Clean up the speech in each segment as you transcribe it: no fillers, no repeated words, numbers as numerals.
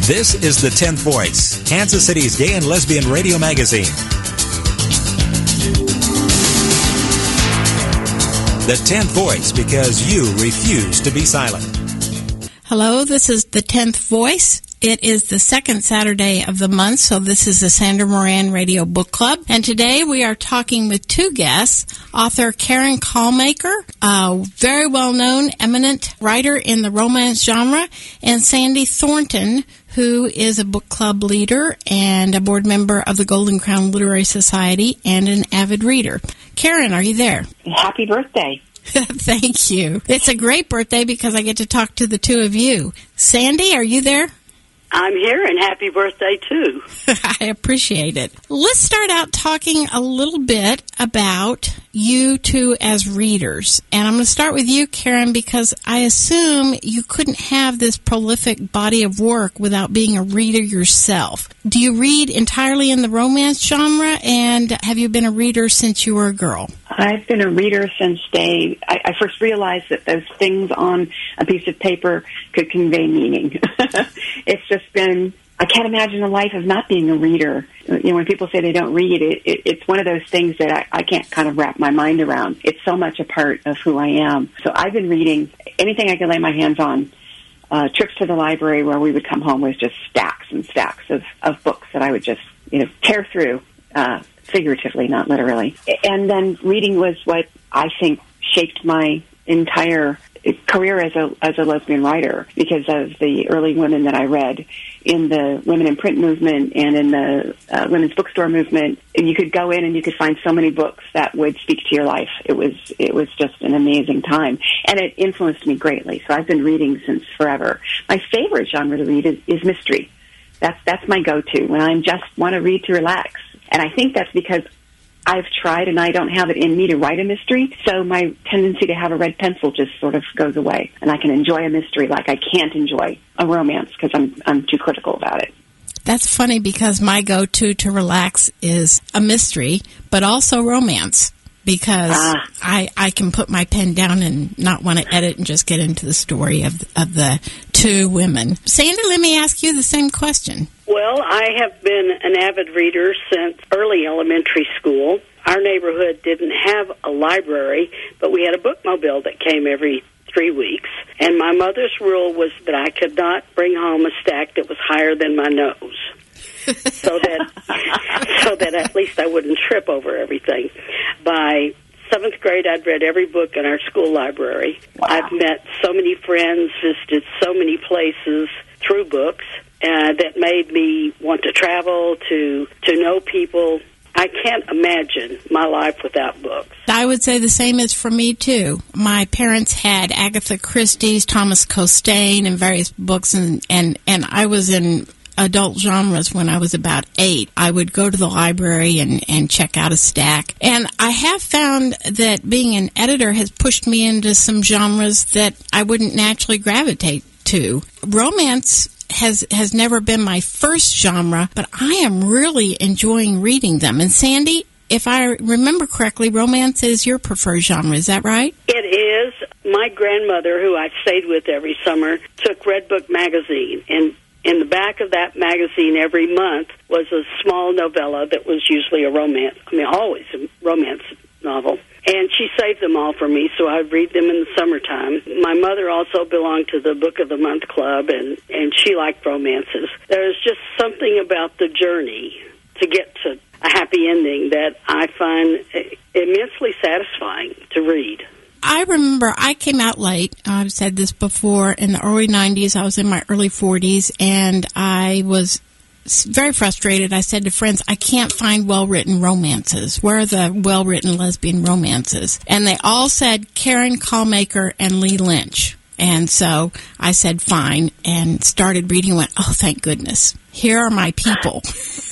This is The 10th Voice, Kansas City's gay and lesbian radio magazine. The 10th Voice, because you refuse to be silent. Hello, this is The 10th Voice. It is the second Saturday of the month, so this is the Sandra Moran Radio Book Club. And today we are talking with two guests, author Karen Kallmaker, a very well-known, eminent writer in the romance genre, and Sandy Thornton, who is a book club leader and a board member of the Golden Crown Literary Society and an avid reader. Karen, are you there? Happy birthday. Thank you. It's a great birthday because I get to talk to the two of you. Sandy, are you there? I'm here, and happy birthday, too. I appreciate it. Let's start out talking a little bit about you two as readers. And I'm going to start with you, Karen, because I assume you couldn't have this prolific body of work without being a reader yourself. Do you read entirely in the romance genre, and have you been a reader since you were a girl? I've been a reader since I first realized that those things on a piece of paper could convey meaning. It's just been, I can't imagine a life of not being a reader. You know, when people say they don't read, it's one of those things that I can't kind of wrap my mind around. It's so much a part of who I am. So I've been reading anything I could lay my hands on. Trips to the library where we would come home with just stacks and stacks of books that I would just, tear through, figuratively, not literally. And then reading was what I think shaped my entire career as a lesbian writer, because of the early women that I read in the women in print movement and in the women's bookstore movement. And you could go in and you could find so many books that would speak to your life. It was just an amazing time, and it influenced me greatly. So I've been reading since forever. My favorite genre to read is mystery. That's my go-to when I just want to read to relax. And I think that's because I've tried and I don't have it in me to write a mystery, so my tendency to have a red pencil just sort of goes away, and I can enjoy a mystery like I can't enjoy a romance because I'm too critical about it. That's funny because my go-to to relax is a mystery, but also romance, because I can put my pen down and not want to edit and just get into the story of the two women. Sandy, let me ask you the same question. Well, I have been an avid reader since early elementary school. Our neighborhood didn't have a library, but we had a bookmobile that came every 3 weeks. And my mother's rule was that I could not bring home a stack that was higher than my nose, so that at least I wouldn't trip over everything. By 7th grade, I'd read every book in our school library. Wow. I've met so many friends, visited so many places through books. That made me want to travel, to know people. I can't imagine my life without books. I would say the same is for me, too. My parents had Agatha Christie's, Thomas Costain, and various books, and I was in adult genres when I was about 8. I would go to the library and check out a stack. And I have found that being an editor has pushed me into some genres that I wouldn't naturally gravitate to. Romance has never been my first genre, but I am really enjoying reading them. And Sandy, if I remember correctly, romance is your preferred genre. Is that right? It is. My grandmother, who I stayed with every summer, took Redbook magazine, and in the back of that magazine every month was a small novella that was usually a romance. Always a romance novel. And she saved them all for me, so I'd read them in the summertime. My mother also belonged to the Book of the Month Club, and she liked romances. There's just something about the journey to get to a happy ending that I find immensely satisfying to read. I remember I came out late. I've said this before. In the early 90s, I was in my early 40s, and I was very frustrated. I said to friends, I can't find well-written romances. Where are the well-written lesbian romances? And they all said Karen Kallmaker and Lee Lynch. And so I said, fine, and started reading and went, oh, thank goodness. Here are my people.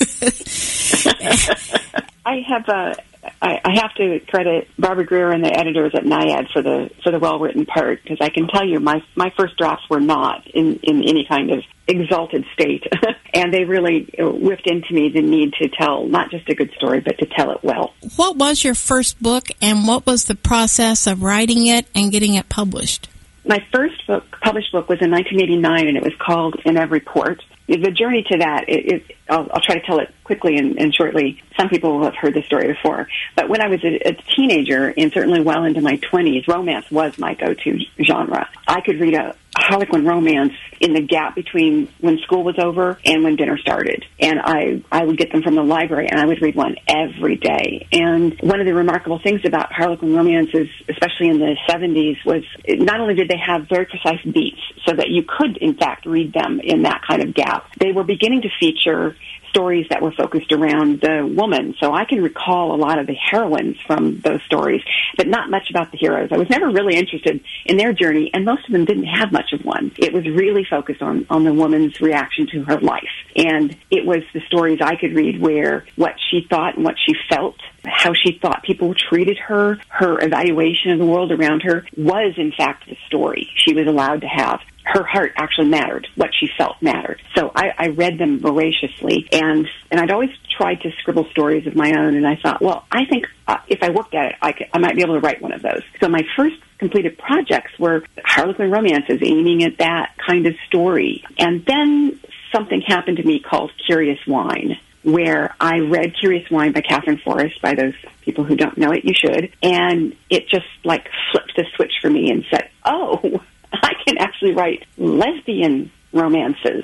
I have to credit Barbara Greer and the editors at NIAD for the well-written part, because I can tell you my first drafts were not in any kind of exalted state. And they really whipped into me the need to tell not just a good story, but to tell it well. What was your first book, and what was the process of writing it and getting it published? My first published book was in 1989, and it was called In Every Port. the journey to that, I'll try to tell it quickly and shortly. Some people will have heard this story before. But when I was a teenager, and certainly well into my 20s, romance was my go-to genre. I could read a Harlequin romance in the gap between when school was over and when dinner started. And I would get them from the library, and I would read one every day. And one of the remarkable things about Harlequin romances, especially in the 70s, was not only did they have very precise beats so that you could, in fact, read them in that kind of gap, they were beginning to feature stories that were focused around the woman. So I can recall a lot of the heroines from those stories, but not much about the heroes. I was never really interested in their journey, and most of them didn't have much of one. It was really focused on the woman's reaction to her life. And it was the stories I could read where what she thought and what she felt, how she thought people treated her, her evaluation of the world around her was, in fact, the story she was allowed to have. Her heart actually mattered. What she felt mattered. So I read them voraciously, and I'd always tried to scribble stories of my own, and I thought, well, I think if I worked at it, I might be able to write one of those. So my first completed projects were Harlequin romances aiming at that kind of story. And then something happened to me called Curious Wine, where I read Curious Wine by Catherine Forrest. By those people who don't know it, you should. And it just like flipped the switch for me and said, oh, I can actually write lesbian romances.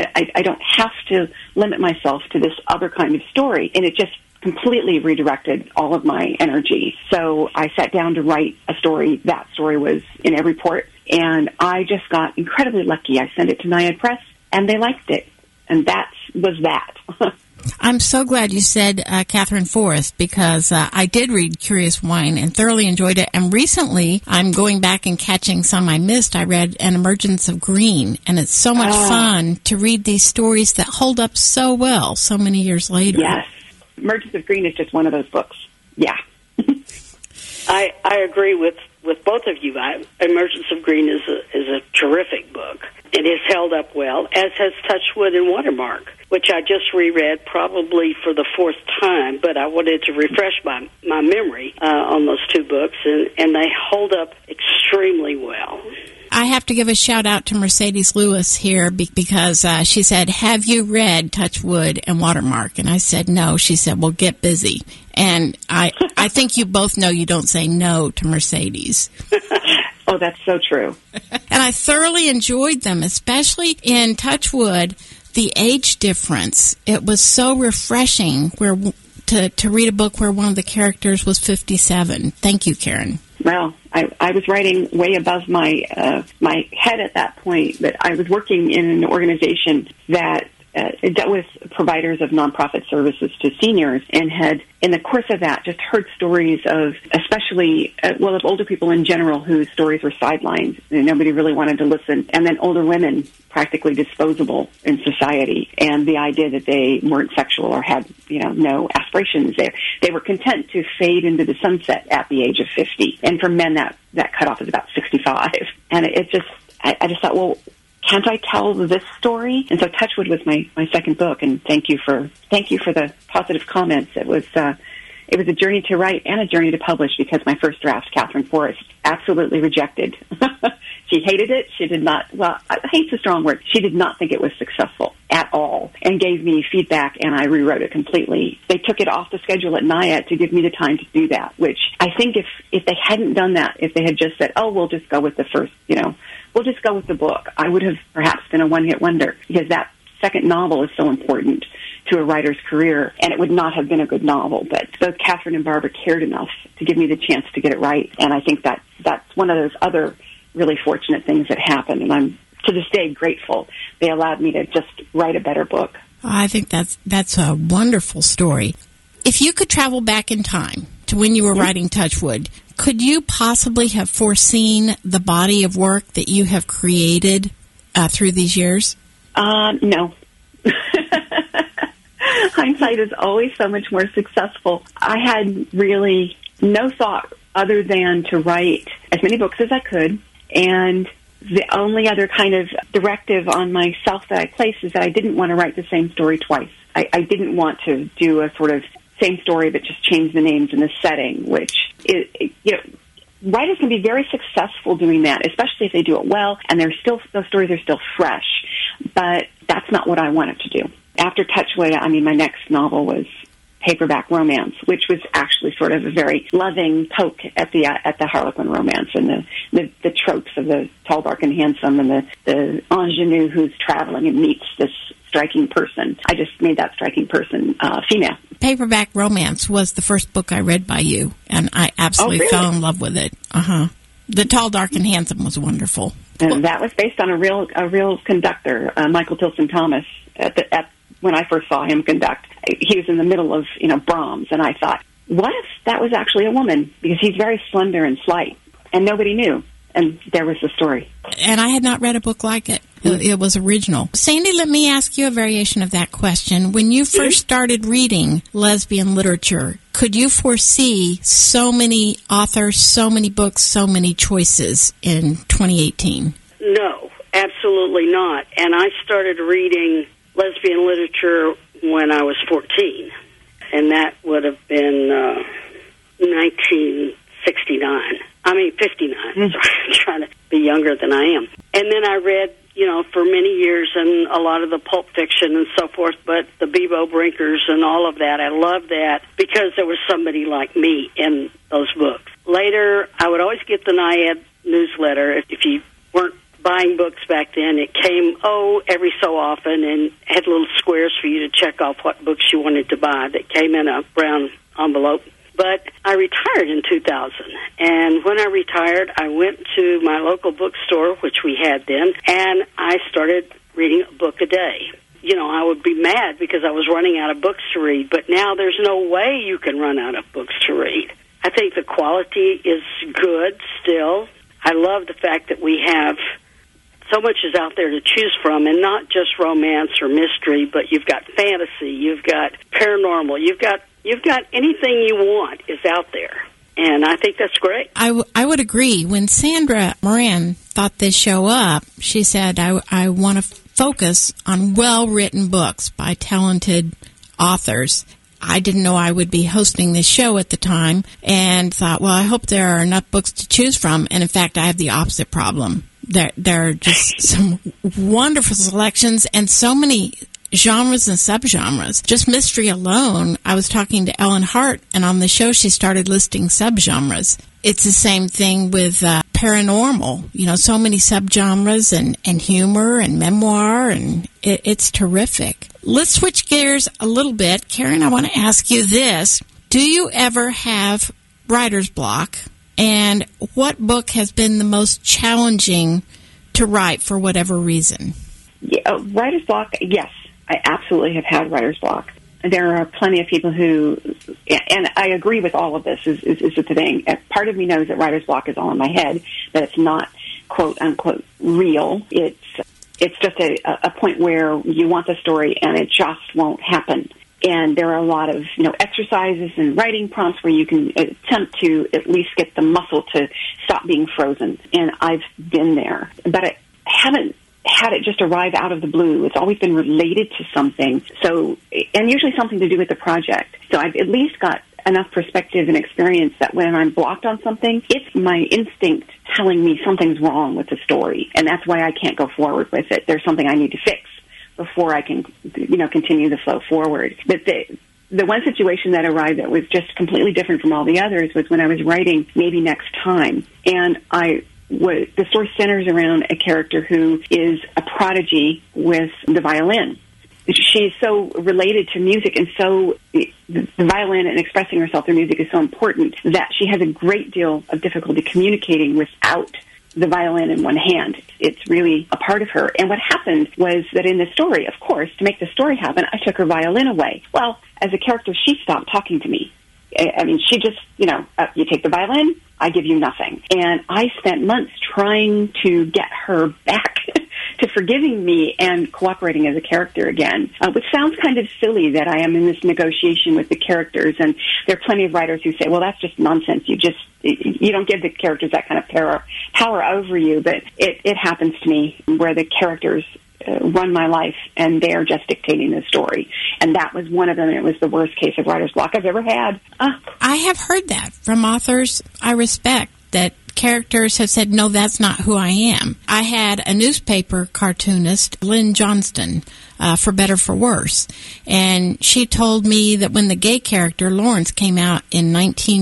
I don't have to limit myself to this other kind of story. And it just completely redirected all of my energy. So I sat down to write a story. That story was in every port. And I just got incredibly lucky. I sent it to Naiad Press, and they liked it. And that was that. I'm so glad you said Catherine Forrest, because I did read Curious Wine and thoroughly enjoyed it. And recently, I'm going back and catching some I missed. I read An Emergence of Green, and it's so much fun to read these stories that hold up so well so many years later. Yes. Emergence of Green is just one of those books. Yeah. I agree with both of you. Emergence of Green is a terrific book. It has held up well, as has Touchwood and Watermark, which I just reread probably for the fourth time, but I wanted to refresh my memory on those two books, and they hold up extremely well. I have to give a shout-out to Mercedes Lewis here because she said, have you read Touchwood and Watermark? And I said, no. She said, well, get busy. And I think you both know you don't say no to Mercedes. Oh, that's so true. And I thoroughly enjoyed them, especially in Touchwood, the age difference. It was so refreshing to read a book where one of the characters was 57. Thank you, Karen. Well, I was writing way above my head at that point, but I was working in an organization that dealt with providers of nonprofit services to seniors, and had, in the course of that, just heard stories of, especially, of older people in general whose stories were sidelined and nobody really wanted to listen, and then older women practically disposable in society, and the idea that they weren't sexual or had, no aspirations there. They were content to fade into the sunset at the age of 50, and for men that cutoff is about 65. And I just thought, well, can't I tell this story? And so Touchwood was my second book, and thank you for the positive comments. It was a journey to write and a journey to publish, because my first draft, Catherine Forrest, absolutely rejected. She hated it. She did not, hate's a strong word. She did not think it was successful at all, and gave me feedback, and I rewrote it completely. They took it off the schedule at Naiad to give me the time to do that, which I think if they hadn't done that, if they had just said, oh, we'll just go with the first, we'll just go with the book, I would have perhaps been a one-hit wonder, because that second novel is so important to a writer's career, and it would not have been a good novel. But both Catherine and Barbara cared enough to give me the chance to get it right, and I think that's one of those other really fortunate things that happened, and I'm to this day grateful they allowed me to just write a better book. I think that's a wonderful story. If you could travel back in time to when you were writing Touchwood, could you possibly have foreseen the body of work that you have created through these years? No. Hindsight is always so much more successful. I had really no thought other than to write as many books as I could, and the only other kind of directive on myself that I placed is that I didn't want to write the same story twice. I didn't want to do a sort of same story but just change the names and the setting, which writers can be very successful doing that, especially if they do it well, and those stories are still fresh. but that's not what I wanted to do. After Touchwood, my next novel was Paperback Romance, which was actually sort of a very loving poke at the Harlequin romance and the tropes of the tall, dark, and handsome, and the ingenue who's traveling and meets this striking person. I just made that striking person female. Paperback Romance was the first book I read by you, and I absolutely fell in love with it. The Tall, Dark, and Handsome was wonderful. And that was based on a real conductor, Michael Tilson Thomas. When I first saw him conduct, he was in the middle of Brahms, and I thought, what if that was actually a woman? Because he's very slender and slight, and nobody knew. And there was the story. And I had not read a book like it. It was original. Sandy, let me ask you a variation of that question. When you first started reading lesbian literature, could you foresee so many authors, so many books, so many choices in 2018? No, absolutely not. And I started reading lesbian literature when I was 14, and that would have been 1969. 59. Sorry, I'm trying to be younger than I am. And then I read, for many years, and a lot of the pulp fiction and so forth, but the Bevo Brinkers and all of that, I loved that because there was somebody like me in those books. Later, I would always get the NIAID newsletter. If you weren't buying books back then, it came, every so often, and had little squares for you to check off what books you wanted to buy that came in a brown envelope. But I retired in 2000, and when I retired, I went to my local bookstore, which we had then, and I started reading a book a day. I would be mad because I was running out of books to read, but now there's no way you can run out of books to read. I think the quality is good still. I love the fact that we have so much is out there to choose from, and not just romance or mystery, but you've got fantasy, you've got paranormal, you've got anything you want is out there, and I think that's great. I would agree. When Sandra Moran thought this show up, she said, I want to focus on well-written books by talented authors. I didn't know I would be hosting this show at the time, and thought, well, I hope there are enough books to choose from, and in fact, I have the opposite problem. There are just some wonderful selections and so many genres and subgenres. Just mystery alone, I was talking to Ellen Hart, and on the show she started listing subgenres. It's the same thing with paranormal. So many subgenres and humor and memoir, and it's terrific. Let's switch gears a little bit. Karen, I want to ask you this. Do you ever have writer's block? And what book has been the most challenging to write for whatever reason? Writer's block, yes. I absolutely have had writer's block. There are plenty of people who, and I agree with all of this, is the thing. Part of me knows that writer's block is all in my head, that it's not, quote, unquote, real. It's just a point where you want the story and it just won't happen. And there are a lot of, exercises and writing prompts where you can attempt to at least get the muscle to stop being frozen. And I've been there. But I haven't had it just arrive out of the blue. It's always been related to something. So, and usually something to do with the project. So I've at least got enough perspective and experience that when I'm blocked on something, it's my instinct telling me something's wrong with the story. And that's why I can't go forward with it. There's something I need to fix before I can, continue the flow forward. But the one situation that arrived that was just completely different from all the others was when I was writing Maybe Next Time. And the story centers around a character who is a prodigy with the violin. She's so related to music, and so the violin and expressing herself through music is so important that she has a great deal of difficulty communicating without the violin in one hand. It's really a part of her. And what happened was that in the story, of course, to make the story happen, I took her violin away. Well, as a character, she stopped talking to me. She just, you take the violin, I give you nothing. And I spent months trying to get her back to forgiving me and cooperating as a character again, which sounds kind of silly that I am in this negotiation with the characters. And there are plenty of writers who say, well, that's just nonsense. You don't give the characters that kind of power over you. But it happens to me where the characters run my life, and they're just dictating the story. And that was one of them. It was the worst case of writer's block I've ever had. I have heard that from authors I respect, that characters have said, no, that's not who I am. I had a newspaper cartoonist, Lynn Johnston, For Better, For Worse, and she told me that when the gay character, Lawrence, came out in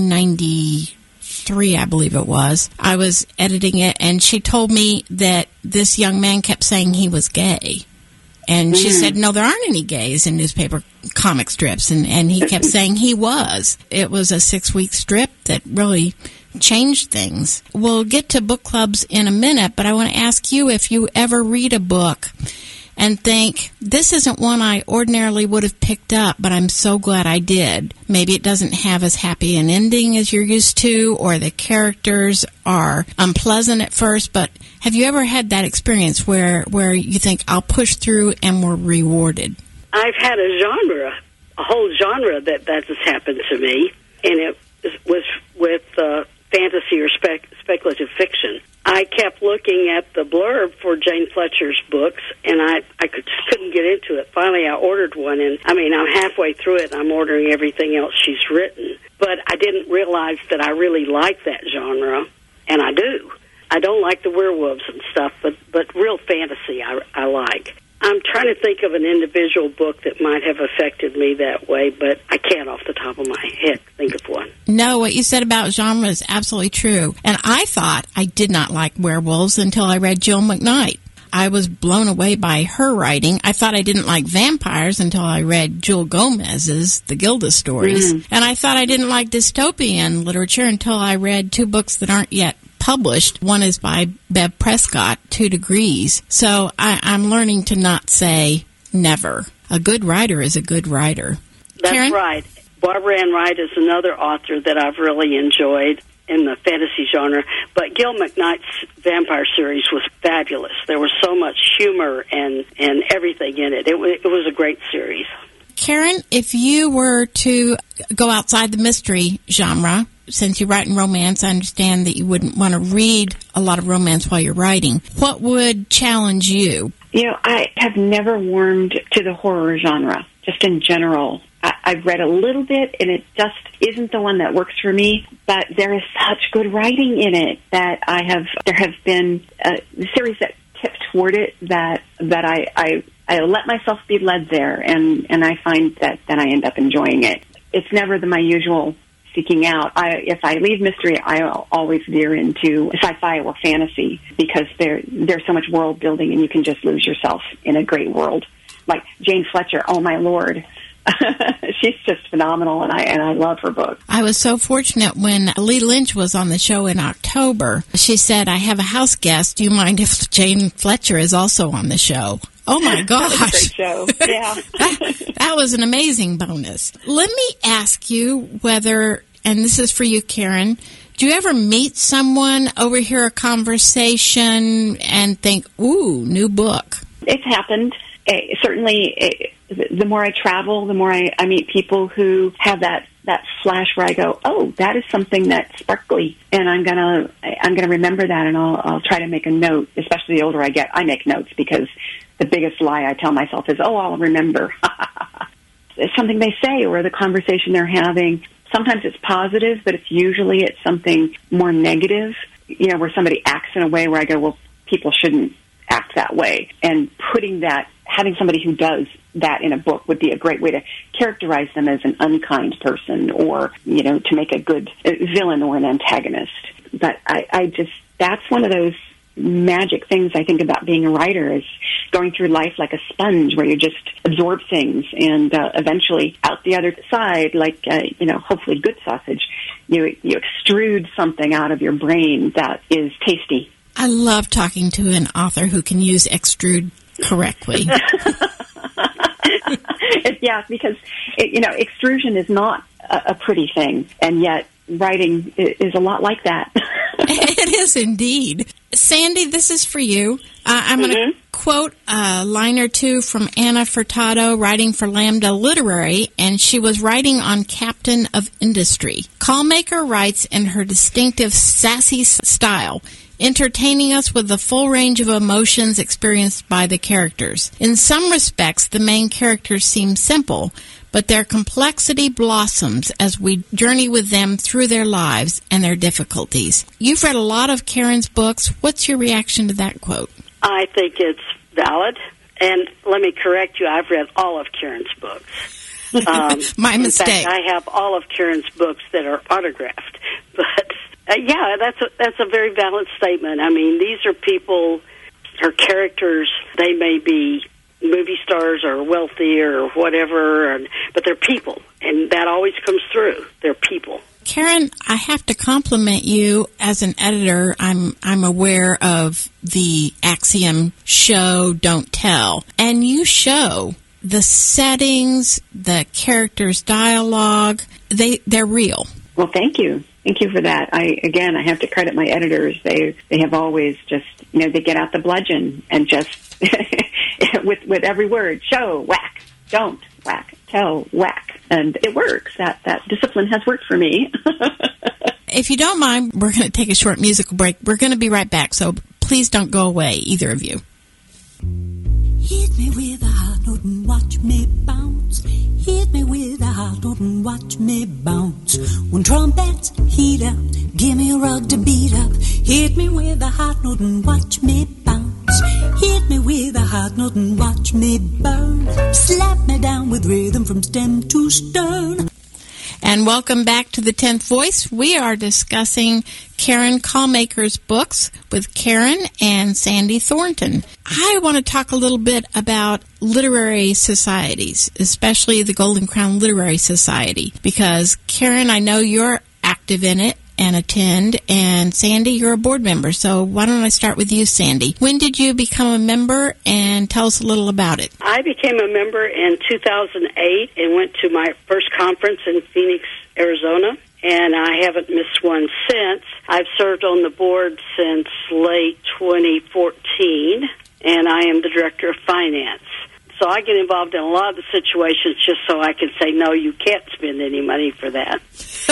1993, I believe it was, I was editing it, and she told me that this young man kept saying he was gay. And she said, no, there aren't any gays in newspaper comic strips. And he kept saying he was. It was a 6-week strip that really changed things. We'll get to book clubs in a minute, but I want to ask you if you ever read a book and think, this isn't one I ordinarily would have picked up, but I'm so glad I did. Maybe it doesn't have as happy an ending as you're used to, or the characters are unpleasant at first, but have you ever had that experience where you think, I'll push through and we're rewarded? I've had a whole genre that has happened to me, and it was with fantasy or speculative fiction. I kept looking at the blurb for Jane Fletcher's books, and I couldn't get into it. Finally, I ordered one, and I'm halfway through it, and I'm ordering everything else she's written. But I didn't realize that I really like that genre, and I do. I don't like the werewolves and stuff, but real fantasy I like. I'm trying to think of an individual book that might have affected me that way, but I can't off the top of my head think of one. No, what you said about genre is absolutely true. And I thought I did not like werewolves until I read Jill McKnight. I was blown away by her writing. I thought I didn't like vampires until I read Jewel Gomez's The Gilda Stories. And I thought I didn't like dystopian literature until I read 2 books that aren't yet published. One is by Bev Prescott, 2 Degrees. So I'm learning to not say never. A good writer is a good writer. That's Karen? right. Barbara Ann Wright is another author that I've really enjoyed in the fantasy genre. But Gil McKnight's vampire series was fabulous. There was so much humor and everything in it. It was a great series. Karen, if you were to go outside the mystery genre, since you write in romance, I understand that you wouldn't want to read a lot of romance while you're writing. What would challenge you? I have never warmed to the horror genre, just in general. I've read a little bit, and it just isn't the one that works for me. But there is such good writing in it that there have been series that tip toward it that I let myself be led there, and I find that I end up enjoying it. It's never my usual seeking out. If I leave mystery, I'll always veer into sci-fi or fantasy because there's so much world building, and you can just lose yourself in a great world. Like Jane Fletcher, oh my Lord. She's just phenomenal, and I love her book. I was so fortunate when Lee Lynch was on the show in October. She said, I have a house guest. Do you mind if Jane Fletcher is also on the show? Oh, my gosh. That was a great show. Yeah. that was an amazing bonus. Let me ask you whether, and this is for you, Karen, do you ever meet someone, overhear a conversation, and think, ooh, new book? It's happened. Certainly, the more I travel, the more I meet people who have that flash where I go, oh, that is something that's sparkly, and I'm gonna remember that, and I'll try to make a note. Especially the older I get, I make notes because the biggest lie I tell myself is, oh, I'll remember. It's something they say or the conversation they're having. Sometimes it's positive, but it's something more negative. Where somebody acts in a way where I go, well, people shouldn't act that way, and having somebody who does that in a book would be a great way to characterize them as an unkind person or, to make a good villain or an antagonist. But that's one of those magic things I think about being a writer is going through life like a sponge where you just absorb things and eventually out the other side, like, hopefully good sausage, you extrude something out of your brain that is tasty. I love talking to an author who can use extrude correctly. Yeah, because extrusion is not a pretty thing, and yet writing is a lot like that. It is indeed. Sandy, this is for you. I'm going to quote a line or two from Anna Furtado, writing for Lambda Literary, and she was writing on Captain of Industry. Callmaker writes in her distinctive sassy style, entertaining us with the full range of emotions experienced by the characters. In some respects, the main characters seem simple, but their complexity blossoms as we journey with them through their lives and their difficulties. You've read a lot of Karen's books. What's your reaction to that quote? I think it's valid, and let me correct you, I've read all of Karen's books. My mistake. In fact, I have all of Karen's books that are autographed, but yeah, that's a very valid statement. I mean, these are people, her characters, they may be movie stars or wealthy or whatever, but they're people, and that always comes through. They're people. Karen, I have to compliment you as an editor. I'm aware of the Axiom show, Don't Tell, and you show the settings, the characters' dialogue. They're real. Well, thank you. Thank you for that. I have to credit my editors. They have always just, they get out the bludgeon and just, with every word, show, whack, don't, whack, tell, whack. And it works. That discipline has worked for me. If you don't mind, we're going to take a short musical break. We're going to be right back, so please don't go away, either of you. Hit me with a hot note and watch me bounce. Hit me with a hot note and watch me bounce. When trumpets heat up, give me a rug to beat up. Hit me with a hot note and watch me bounce. Hit me with a hot note and watch me burn. Slap me down with rhythm from stem to stern. And welcome back to the 10th Voice. We are discussing Karen Callmaker's books with Karen and Sandy Thornton. I want to talk a little bit about literary societies, especially the Golden Crown Literary Society, because Karen, I know you're active in it and attend, and Sandy, you're a board member. So why don't I start with you, Sandy? When did you become a member, and tell us a little about it? I became a member in 2008 and went to my first conference in Phoenix, Arizona, and I haven't missed one since. I've served on the board since late 2014, and I am the director of finance. So I get involved in a lot of the situations just so I can say, no, you can't spend any money for that.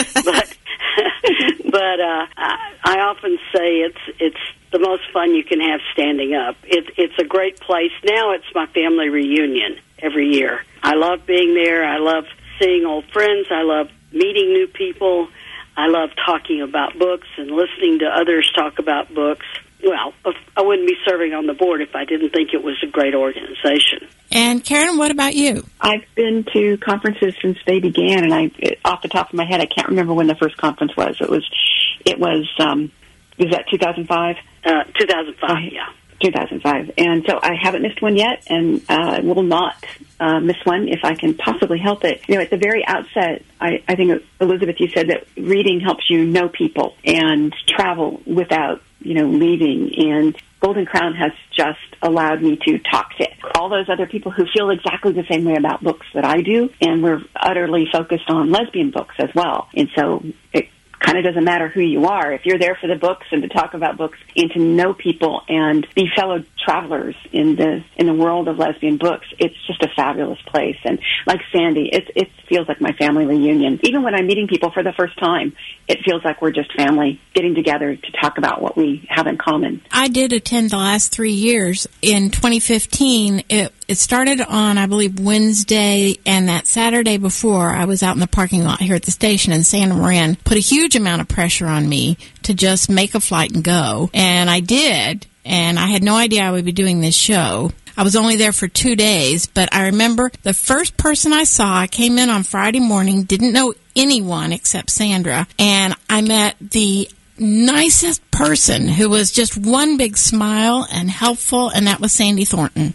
But I often say it's the most fun you can have standing up. It's a great place. Now it's my family reunion every year. I love being there. I love seeing old friends. I love meeting new people. I love talking about books and listening to others talk about books. Well, I wouldn't be serving on the board if I didn't think it was a great organization. And Karen, what about you? I've been to conferences since they began, and off the top of my head, I can't remember when the first conference was. It was that 2005? 2005, yeah. 2005. And so I haven't missed one yet, and will not miss one if I can possibly help it. At the very outset, I think, Elizabeth, you said that reading helps you know people and travel without, leaving. And Golden Crown has just allowed me to talk to all those other people who feel exactly the same way about books that I do, and we're utterly focused on lesbian books as well. And so it kind of doesn't matter who you are. If you're there for the books and to talk about books and to know people and be fellow travelers in the world of lesbian books, it's just a fabulous place. And like Sandy, it feels like my family reunion. Even when I'm meeting people for the first time, it feels like we're just family getting together to talk about what we have in common. I did attend the last 3 years. In 2015, it started on, I believe, Wednesday, and that Saturday before, I was out in the parking lot here at the station, and Santa Moran put a huge amount of pressure on me to just make a flight and go. And I did, and I had no idea I would be doing this show. I was only there for 2 days, but I remember the first person I saw, I came in on Friday morning, didn't know anyone except Sandra, and I met the nicest person who was just one big smile and helpful, and that was Sandy Thornton.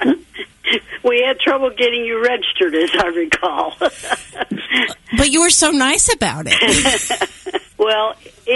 We had trouble getting you registered, as I recall. But you were so nice about it. Well,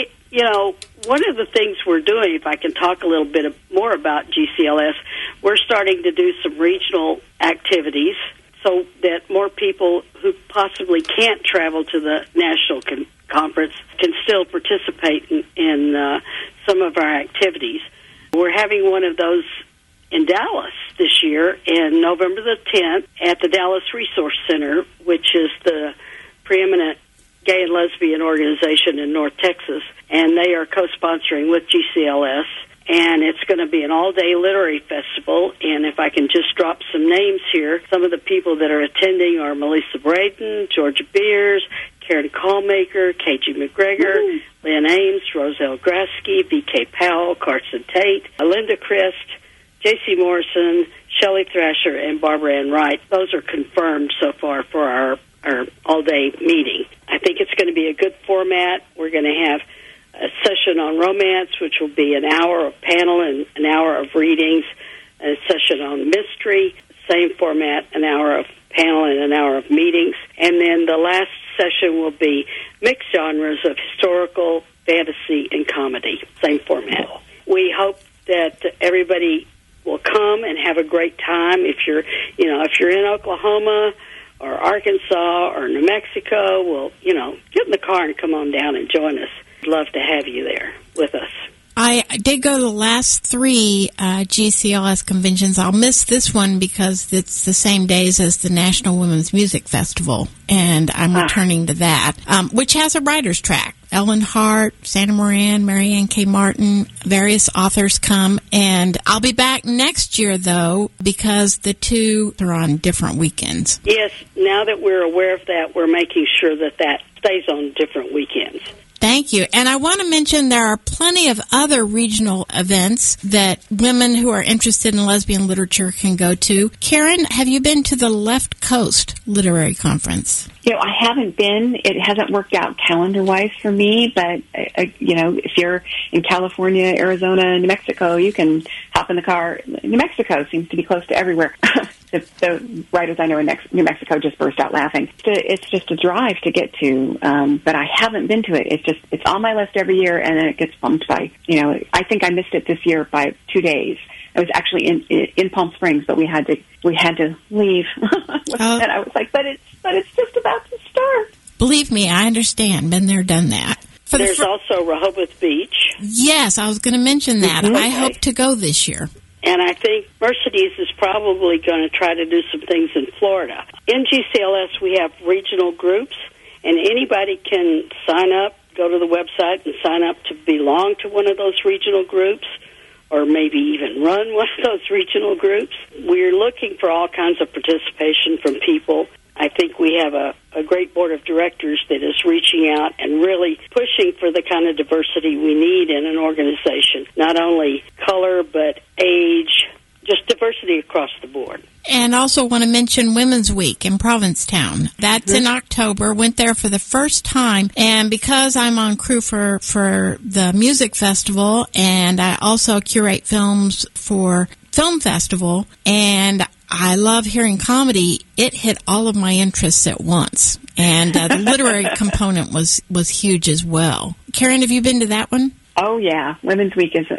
one of the things we're doing, if I can talk a little bit more about GCLS, we're starting to do some regional activities so that more people who possibly can't travel to the national conference can still participate in some of our activities. We're having one of those in Dallas this year, in November the 10th, at the Dallas Resource Center, which is the preeminent gay and lesbian organization in North Texas, and they are co-sponsoring with GCLS. And it's going to be an all-day literary festival. And if I can just drop some names here, some of the people that are attending are Melissa Braden, Georgia Beers, Karen Callmaker, K.G. McGregor, Lynn Ames, Roselle Grasky, V.K. Powell, Carson Tate, Linda Christ, J.C. Morrison, Shelley Thrasher, and Barbara Ann Wright. Those are confirmed so far for our all-day meeting. I think it's going to be a good format. We're going to have a session on romance, which will be an hour of panel and an hour of readings, a session on mystery, same format, an hour of panel and an hour of meetings. And then the last session will be mixed genres of historical, fantasy, and comedy, same format. We hope that everybody will come and have a great time. If you're in Oklahoma or Arkansas or New Mexico, well, get in the car and come on down and join us. I'd love to have you there with us. I did go to the last 3 GCLS conventions. I'll miss this one because it's the same days as the National Women's Music Festival, and I'm returning to that, which has a writer's track. Ellen Hart, Santa Moran, Marianne K. Martin, various authors come, and I'll be back next year, though, because the 2 are on different weekends. Yes, now that we're aware of that, we're making sure that stays on different weekends. Thank you. And I want to mention there are plenty of other regional events that women who are interested in lesbian literature can go to. Karen, have you been to the Left Coast Literary Conference? I haven't been. It hasn't worked out calendar-wise for me, but, if you're in California, Arizona, New Mexico, you can hop in the car. New Mexico seems to be close to everywhere. The writers I know in New Mexico just burst out laughing. It's just a drive to get to, but I haven't been to it. It's on my list every year, and then it gets bumped by, I think I missed it this year by 2 days. I was actually in Palm Springs, but we had to leave. And I was like, but it's just about to start. Believe me, I understand. Been there, done that. There's also Rehoboth Beach. Yes, I was going to mention that. Okay. I hope to go this year. And I think Mercedes is probably going to try to do some things in Florida. In GCLS, we have regional groups, and anybody can sign up, go to the website and sign up to belong to one of those regional groups, or maybe even run one of those regional groups. We're looking for all kinds of participation from people. I think we have a great board of directors that is reaching out and really pushing for the kind of diversity we need in an organization. Not only color, but age, just diversity across the board. And also want to mention Women's Week in Provincetown. That's in October. Went there for the first time. And because I'm on crew for the music festival, and I also curate films for Film Festival, and I love hearing comedy, it hit all of my interests at once. And the literary component was huge as well. Karen, have you been to that one? Oh, yeah. Women's Week is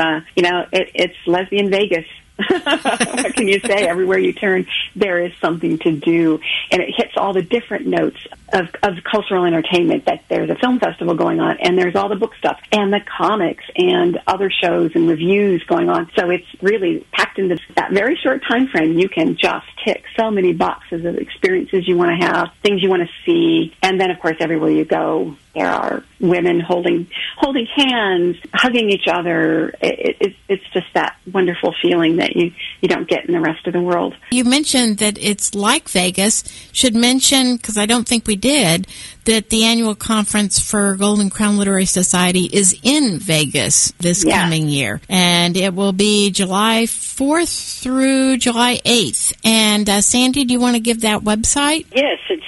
it's lesbian Vegas. What can you say? Everywhere you turn, there is something to do. And it hits all the different notes of cultural entertainment, that there's a film festival going on, and there's all the book stuff, and the comics, and other shows and reviews going on. So it's really packed into that very short time frame. You can just tick so many boxes of experiences you want to have, things you want to see. And then, of course, everywhere you go, there are women holding hands, hugging each other. It's just that wonderful feeling that you don't get in the rest of the world. You mentioned that it's like Vegas. Should mention, because I don't think we did, that the annual conference for Golden Crown Literary Society is in Vegas this coming year. And it will be July 4th through July 8th. And Sandy, do you want to give that website? Yes, it's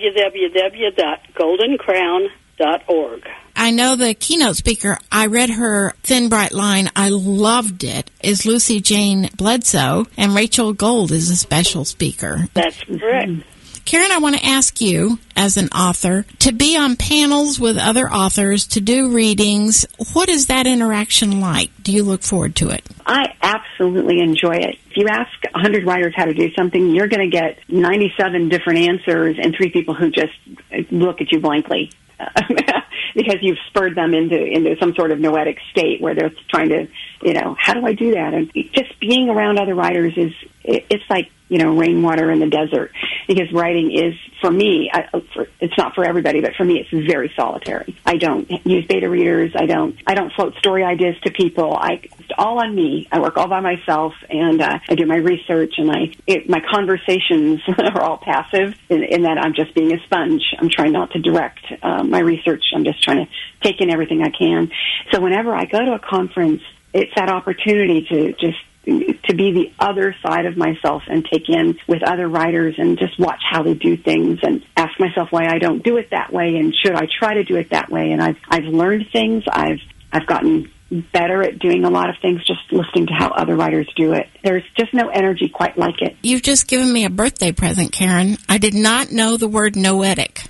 www.goldencrown.org. I know the keynote speaker, I read her Thin Bright Line, I loved it, is Lucy Jane Bledsoe, and Rachel Gold is a special speaker. That's correct. Karen, I want to ask you, as an author, to be on panels with other authors, to do readings, what is that interaction like? Do you look forward to it? I absolutely enjoy it. If you ask 100 writers how to do something, you're going to get 97 different answers and 3 people who just look at you blankly. because you've spurred them into some sort of noetic state where they're trying to, how do I do that? And just being around other writers it's like, rainwater in the desert, because writing is, for me, it's not for everybody, but for me, it's very solitary. I don't use beta readers. I don't float story ideas to people. It's all on me. I work all by myself, and I do my research, and my conversations are all passive in that I'm just being a sponge. I'm trying not to direct my research. I'm just trying to take in everything I can. So whenever I go to a conference, it's that opportunity to be the other side of myself and take in with other writers and just watch how they do things and ask myself why I don't do it that way, and should I try to do it that way. And I've learned things. I've gotten better at doing a lot of things just listening to how other writers do it. There's just no energy quite like it. You've just given me a birthday present, Karen. I did not know the word noetic.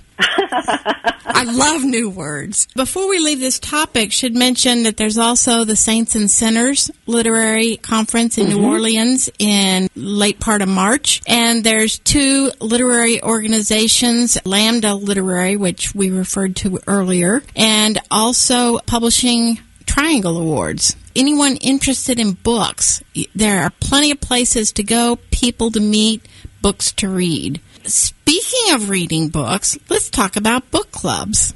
I love new words. Before we leave this topic, should mention that there's also the Saints and Sinners Literary Conference in New Orleans in late part of March. And there's 2 literary organizations, Lambda Literary, which we referred to earlier, and also Publishing Triangle Awards. Anyone interested in books, there are plenty of places to go, people to meet, books to read. Speaking of reading books, let's talk about book clubs.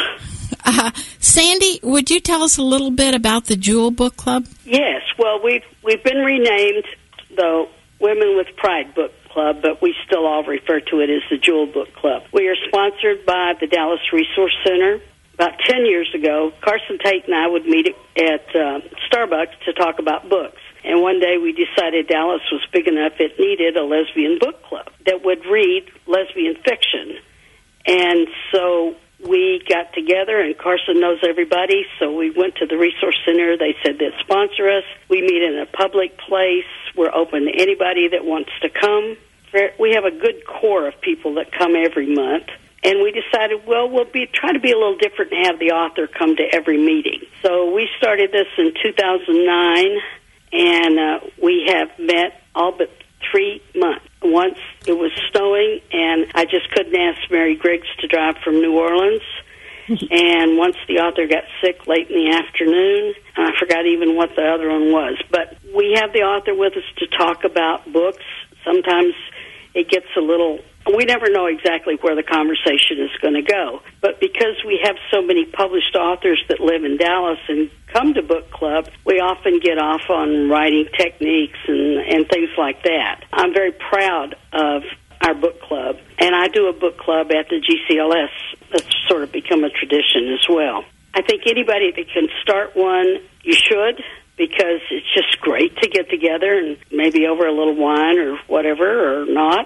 Sandy, would you tell us a little bit about the Jewel Book Club? Yes. Well, we've been renamed the Women with Pride Book Club, but we still all refer to it as the Jewel Book Club. We are sponsored by the Dallas Resource Center. About 10 years ago, Carson Tate and I would meet at Starbucks to talk about books. And one day we decided Dallas was big enough it needed a lesbian book club that would read lesbian fiction. And so we got together, and Carson knows everybody, so we went to the Resource Center. They said they'd sponsor us. We meet in a public place. We're open to anybody that wants to come. We have a good core of people that come every month. And we decided, well, we'll try to be a little different and have the author come to every meeting. So we started this in 2009. And we have met all but 3 months. Once it was snowing, and I just couldn't ask Mary Griggs to drive from New Orleans. And once the author got sick late in the afternoon, I forgot even what the other one was. But we have the author with us to talk about books. Sometimes it gets a little... We never know exactly where the conversation is going to go. But because we have so many published authors that live in Dallas and come to book club, we often get off on writing techniques and things like that. I'm very proud of our book club, and I do a book club at the GCLS. That's sort of become a tradition as well. I think anybody that can start one, you should, because it's just great to get together and maybe over a little wine or whatever, or not,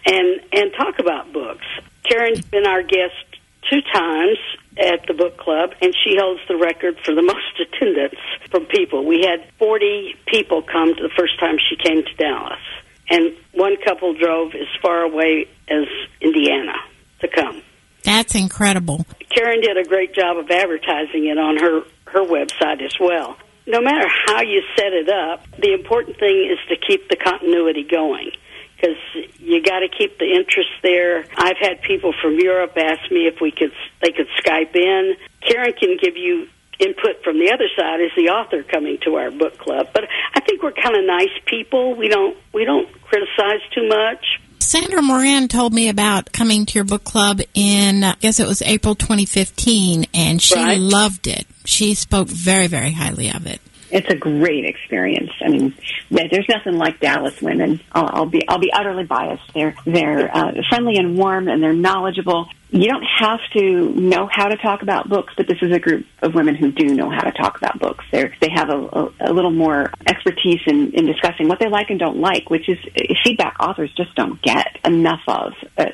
and talk about books. Karen's been our guest 2 times at the book club, and she holds the record for the most attendance from people. We had 40 people come the first time she came to Dallas, and one couple drove as far away as Indiana to come. That's incredible. Karen did a great job of advertising it on her website as well. No matter how you set it up, the important thing is to keep the continuity going, because you got to keep the interest there. I've had people from Europe ask me if they could Skype in. Karen can give you input from the other side as the author coming to our book club. But I think we're kind of nice people. We don't criticize too much. Sandra Moran told me about coming to your book club in, I guess it was April 2015, and she loved it. She spoke very, very highly of it. It's a great experience. I mean, there's nothing like Dallas women. I'll be utterly biased. They're friendly and warm, and they're knowledgeable. You don't have to know how to talk about books, but this is a group of women who do know how to talk about books. They have a little more expertise in discussing what they like and don't like, which is feedback authors just don't get enough of.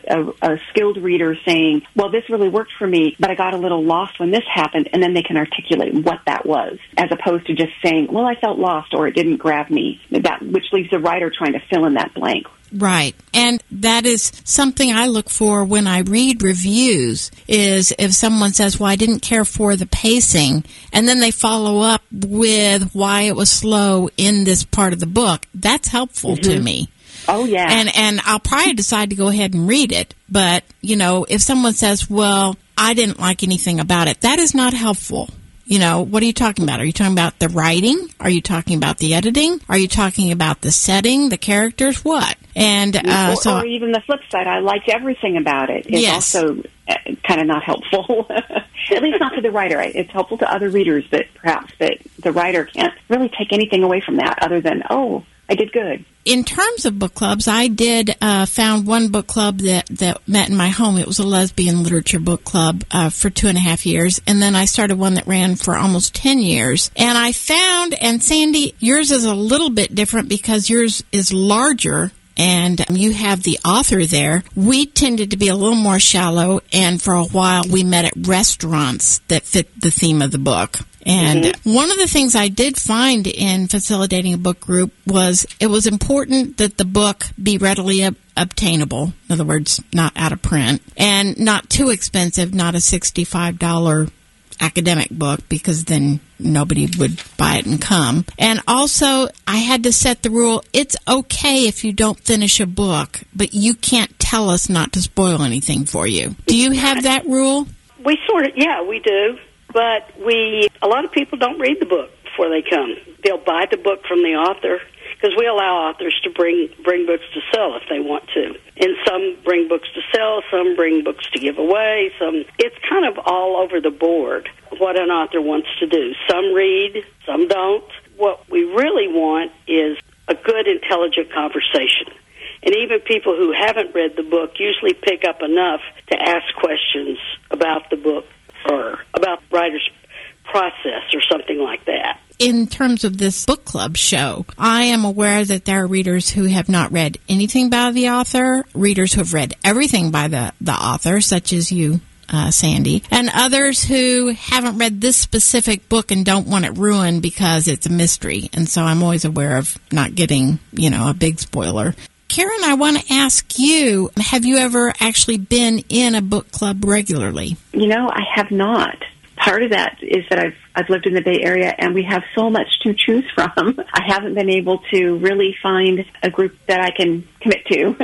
A skilled reader saying, well, this really worked for me, but I got a little lost when this happened, and then they can articulate what that was, as opposed to just saying, well, I felt lost or it didn't grab me, which leaves the writer trying to fill in that blank. Right. And that is something I look for when I read reviews, is if someone says, well, I didn't care for the pacing, and then they follow up with why it was slow in this part of the book. That's helpful to me. Oh, yeah. And I'll probably decide to go ahead and read it. But, if someone says, well, I didn't like anything about it. That is not helpful. You know, what are you talking about? Are you talking about the writing? Are you talking about the editing? Are you talking about the setting, the characters? What? And or even the flip side, I liked everything about it. It's also kind of not helpful, at least not to the writer. It's helpful to other readers, but perhaps that the writer can't really take anything away from that other than, oh, I did good. In terms of book clubs, I did found one book club that met in my home. It was a lesbian literature book club for 2.5 years, and then I started one that ran for almost 10 years. And I found, and Sandy, yours is a little bit different because yours is larger, and you have the author there. We tended to be a little more shallow, and for a while we met at restaurants that fit the theme of the book. And one of the things I did find in facilitating a book group was it was important that the book be readily obtainable. In other words, not out of print, and not too expensive, not a $65 academic book, because then nobody would buy it and come. And also, I had to set the rule, it's okay if you don't finish a book, but you can't tell us not to spoil anything for you. Do you have that rule? We we do. But a lot of people don't read the book before they come. They'll buy the book from the author, because we allow authors to bring books to sell if they want to. And some bring books to sell, some bring books to give away. It's kind of all over the board what an author wants to do. Some read, some don't. What we really want is a good, intelligent conversation. And even people who haven't read the book usually pick up enough to ask questions about the book or about the writer's process or something like that. In terms of this book club show, I am aware that there are readers who have not read anything by the author, readers who have read everything by the author, such as you, Sandy, and others who haven't read this specific book and don't want it ruined because it's a mystery. And so I'm always aware of not getting, a big spoiler. Karen, I want to ask you, have you ever actually been in a book club regularly? I have not. Part of that is that I've lived in the Bay Area, and we have so much to choose from. I haven't been able to really find a group that I can commit to.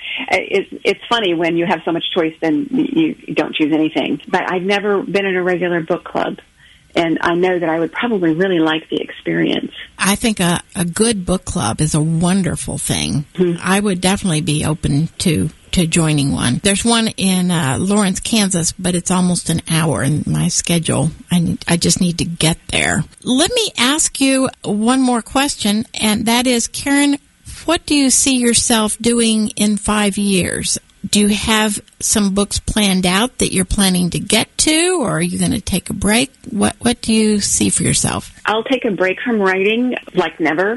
It's funny when you have so much choice, then you don't choose anything. But I've never been in a regular book club, and I know that I would probably really like the experience. I think a good book club is a wonderful thing. I would definitely be open to joining one. There's one in Lawrence, Kansas, but it's almost an hour in my schedule. I just need to get there. Let me ask you one more question, and that is, Karen, what do you see yourself doing in 5 years? Do you have some books planned out that you're planning to get to, or are you going to take a break? What do you see for yourself? I'll take a break from writing like never.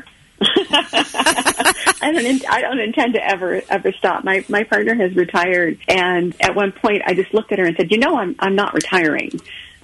I don't intend to ever stop. My partner has retired, and at one point I just looked at her and said, I'm not retiring.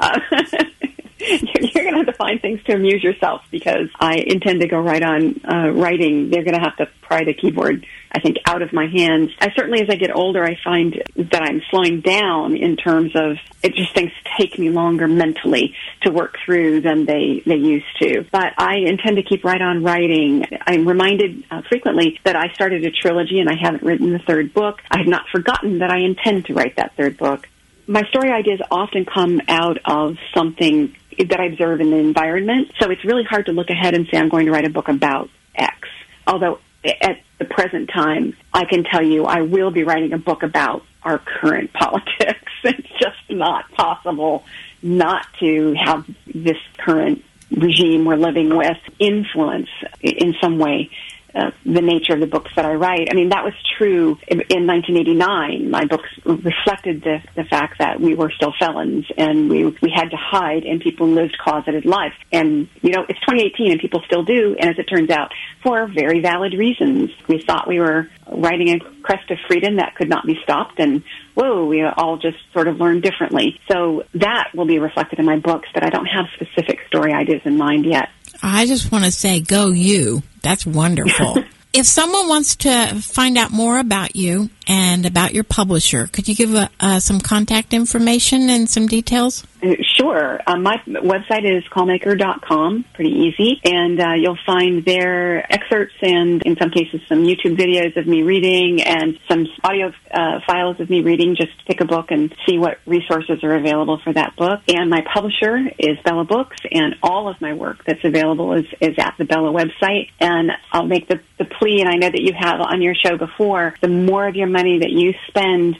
You're going to have to find things to amuse yourself, because I intend to go right on writing. They're going to have to pry the keyboard, I think, out of my hands. Certainly as I get older, I find that I'm slowing down in terms of things take me longer mentally to work through than they used to. But I intend to keep right on writing. I'm reminded frequently that I started a trilogy and I haven't written the third book. I have not forgotten that I intend to write that third book. My story ideas often come out of something that I observe in the environment. So it's really hard to look ahead and say, I'm going to write a book about X. Although at the present time, I can tell you I will be writing a book about our current politics. It's just not possible not to have this current regime we're living with influence in some way the nature of the books that I write. I mean, that was true in 1989. My books reflected the fact that we were still felons, and we had to hide, and people lived closeted lives. And, it's 2018, and people still do, and as it turns out, for very valid reasons. We thought we were riding a crest of freedom that could not be stopped, and whoa, we all just sort of learned differently. So that will be reflected in my books, but I don't have specific story ideas in mind yet. I just want to say, go you. That's wonderful. If someone wants to find out more about you and about your publisher. Could you give some contact information and some details? Sure. My website is callmaker.com, pretty easy, and you'll find there excerpts and, in some cases, some YouTube videos of me reading and some audio files of me reading. Just pick a book and see what resources are available for that book. And my publisher is Bella Books, and all of my work that's available is at the Bella website. And I'll make the plea, and I know that you have on your show before, the more of your money that you spend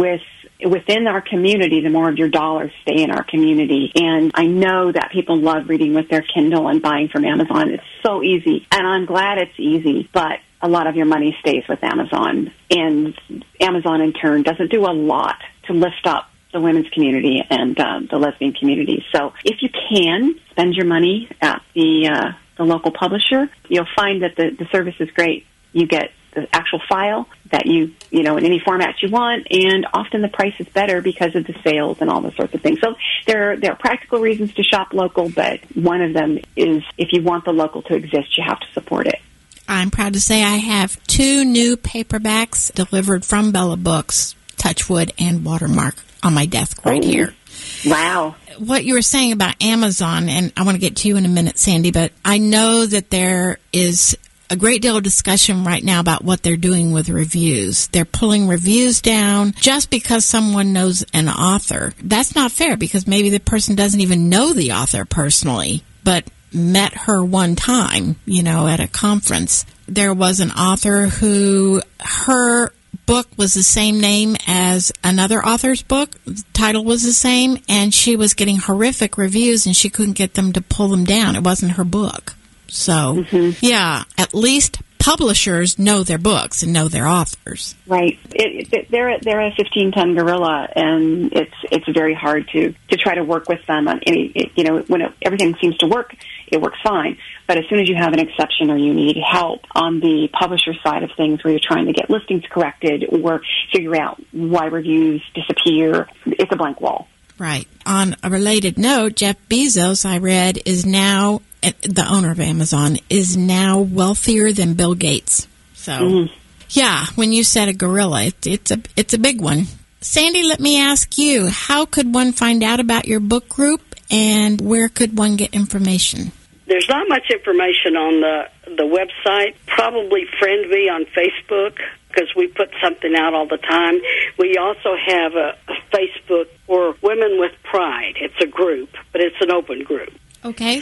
within our community, the more of your dollars stay in our community. And I know that people love reading with their Kindle and buying from Amazon. It's so easy, and I'm glad it's easy, but a lot of your money stays with Amazon. And Amazon, in turn, doesn't do a lot to lift up the women's community and the lesbian community. So if you can, spend your money at the local publisher. You'll find that the service is great. You get the actual file that you in any format you want, and often the price is better because of the sales and all those sorts of things. So there are practical reasons to shop local, but one of them is if you want the local to exist, you have to support it. I'm proud to say I have 2 new paperbacks delivered from Bella Books, Touchwood and Watermark, on my desk right here. Wow. What you were saying about Amazon, and I want to get to you in a minute, Sandy, but I know that there is a great deal of discussion right now about what they're doing with reviews. They're pulling reviews down just because someone knows an author. That's not fair, because maybe the person doesn't even know the author personally, but met her one time, at a conference. There was an author who, her book was the same name as another author's book. The title was the same, and she was getting horrific reviews, and she couldn't get them to pull them down. It wasn't her book. So, yeah, at least publishers know their books and know their authors. Right. They're a 15-ton gorilla, and it's very hard to try to work with them on any. When everything seems to work, it works fine. But as soon as you have an exception or you need help on the publisher side of things, where you're trying to get listings corrected or figure out why reviews disappear, it's a blank wall. Right. On a related note, Jeff Bezos, I read, is now, the owner of Amazon, is now wealthier than Bill Gates. So, yeah, when you said a gorilla, it's a big one. Sandy, let me ask you, how could one find out about your book group, and where could one get information? There's not much information on the website. Probably friend me on Facebook, because we put something out all the time. We also have a Facebook for Women with Pride. It's a group, but it's an open group. Okay. So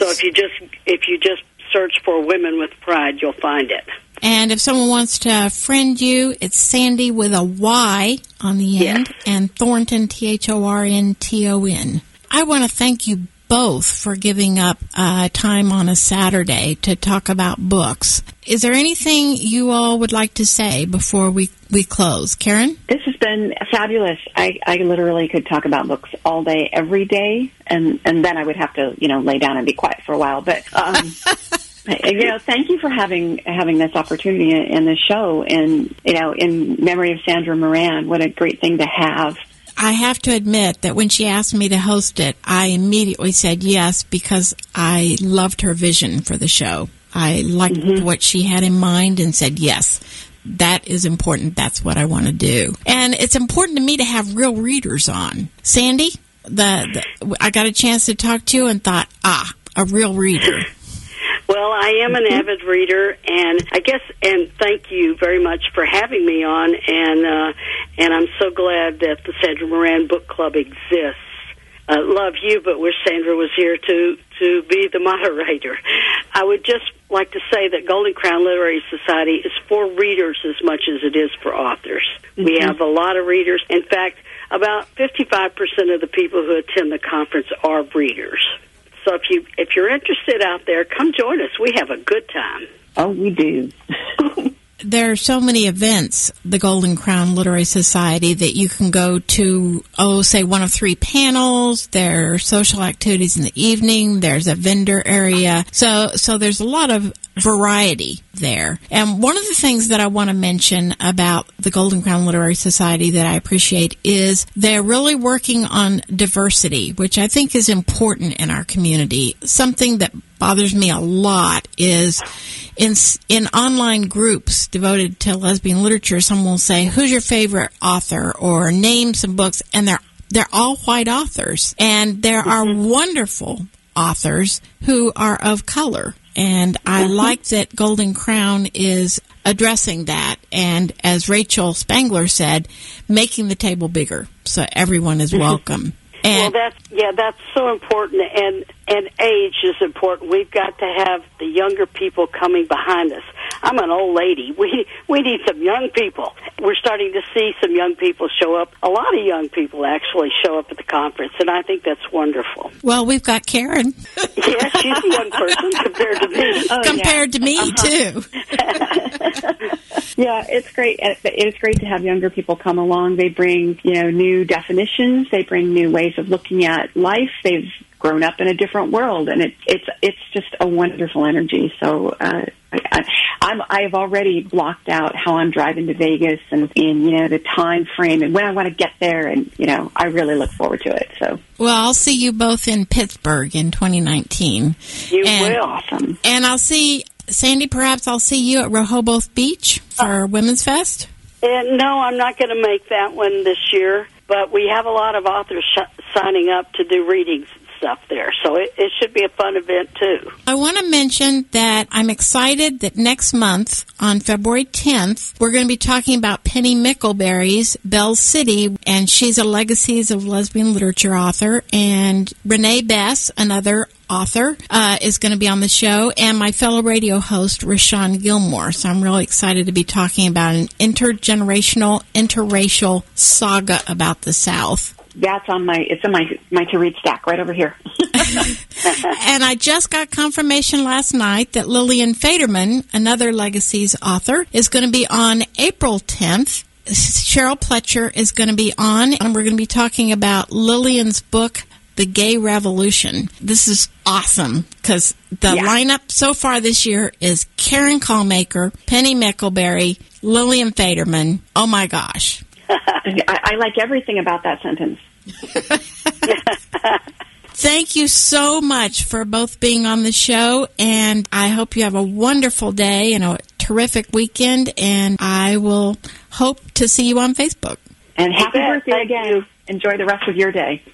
if you just search for Women with Pride, you'll find it. And if someone wants to friend you, it's Sandy with a Y on the end, and Thornton, Thornton. I want to thank you both for giving up time on a Saturday to talk about books. Is there anything you all would like to say before we close? Karen? This has been fabulous. I literally could talk about books all day, every day, and then I would have to, lay down and be quiet for a while. But, thank you for having this opportunity in this show. And, in memory of Sandra Moran, what a great thing to have. I have to admit that when she asked me to host it, I immediately said yes, because I loved her vision for the show. I liked what she had in mind and said, yes, that is important. That's what I want to do. And it's important to me to have real readers on. Sandy, I got a chance to talk to you and thought, a real reader. Well, I am an avid reader, and and thank you very much for having me on, and I'm so glad that the Sandra Moran Book Club exists. Love you, but wish Sandra was here to be the moderator. I would just like to say that Golden Crown Literary Society is for readers as much as it is for authors. We have a lot of readers. In fact, about 55% of the people who attend the conference are readers. So if you're interested out there, come join us. We have a good time. Oh, we do. There are so many events, the Golden Crown Literary Society, that you can go to, say one of 3 panels. There are social activities in the evening. There's a vendor area. So there's a lot of variety there. And one of the things that I want to mention about the Golden Crown Literary Society that I appreciate is they're really working on diversity, which I think is important in our community. Something that bothers me a lot is in online groups devoted to lesbian literature, someone will say, "Who's your favorite author?" or name some books, and they're all white authors, and there are wonderful authors who are of color. And I like that Golden Crown is addressing that, and as Rachel Spangler said, making the table bigger so everyone is welcome. And that's so important, and age is important. We've got to have the younger people coming behind us. I'm an old lady. We need some young people. We're starting to see some young people show up. A lot of young people actually show up at the conference, and I think that's wonderful. Well, we've got Karen. Yeah, she's a young person compared to me. Compared to me, too. Yeah, it's great. It's great to have younger people come along. They bring, new definitions. They bring new ways of looking at life. They've grown up in a different world, and it's just a wonderful energy. So I've already blocked out how I'm driving to Vegas and the time frame and when I want to get there, and I really look forward to it. So well, I'll see you both in Pittsburgh in 2019. You will. Awesome. And I'll see Sandy. Perhaps I'll see you at Rehoboth Beach for Women's Fest. No, I'm not going to make that one this year, but we have a lot of authors signing up to do readings and stuff there, so it should be a fun event too. I want to mention that I'm excited that next month, on February 10th, we're going to be talking about Penny Mickleberry's Bell City, and she's a Legacies of Lesbian Literature author, and Renee Bess, another author, is going to be on the show, and my fellow radio host, Rashawn Gilmore. So I'm really excited to be talking about an intergenerational, interracial saga about the South. That's on my to-read stack right over here. And I just got confirmation last night that Lillian Faderman, another Legacies author, is going to be on April 10th. Cheryl Pletcher is going to be on, and we're going to be talking about Lillian's book, The Gay Revolution. This is awesome because the lineup so far this year is Karen Callmaker, Penny Mickleberry, Lillian Faderman. Oh my gosh. I like everything about that sentence. Thank you so much for both being on the show, and I hope you have a wonderful day and a terrific weekend, and I will hope to see you on Facebook. And happy birthday again. Enjoy the rest of your day.